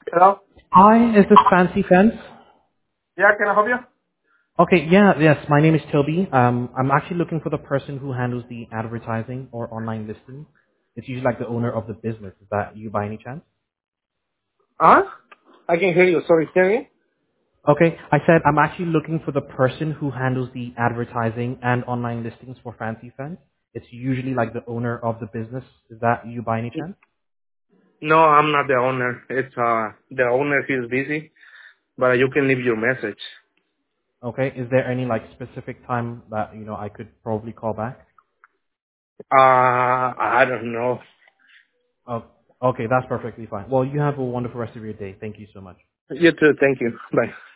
Hello? Hi, is this Fancy Fence? Yeah, can I help you? Okay, yeah, yes, my name is Toby. I'm actually looking for the person who handles the advertising or online listing. It's usually like the owner of the business. Is that you by any chance? Huh? I can hear you. Sorry, hear me? Okay, I said I'm actually looking for the person who handles the advertising and online listings for Fancy Fence. It's usually like the owner of the business. Is that you by any chance? No, I'm not the owner. It's the owner. He's busy, but you can leave your message. Okay, is there any like specific time that, I could probably call back? I don't know. Oh, okay, that's perfectly fine. Well, you have a wonderful rest of your day. Thank you so much. You too. Thank you. Bye.